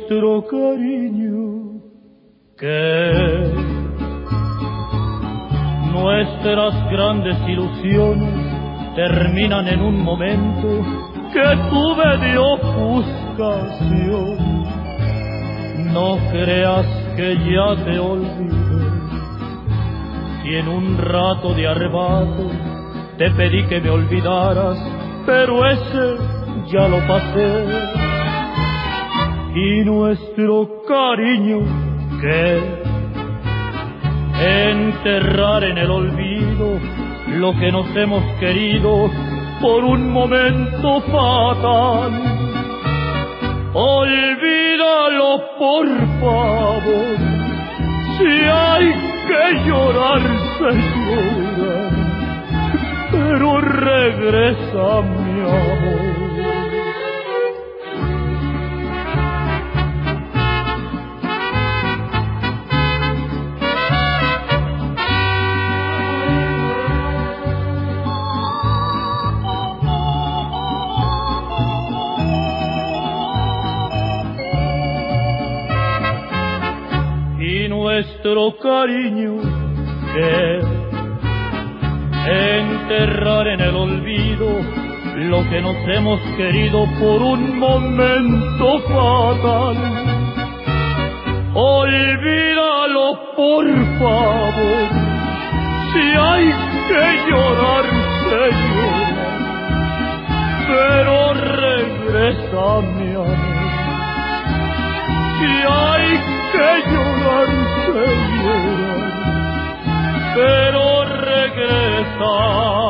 nuestro cariño, que nuestras grandes ilusiones terminan en un momento que tuve de ofuscación. No creas que ya te olvidé, si en un rato de arrebato te pedí que me olvidaras, pero ese ya lo pasé. Y nuestro cariño, que enterrar en el olvido lo que nos hemos querido por un momento fatal. Olvídalo, por favor, si hay que llorar se llora, pero regresa mi amor. Nuestro cariño, que enterrar en el olvido lo que nos hemos querido por un momento fatal. Olvídalo, por favor, si hay que llorar se llora, pero regresa mi amor. Si hay que llorar se llora, pero regresa.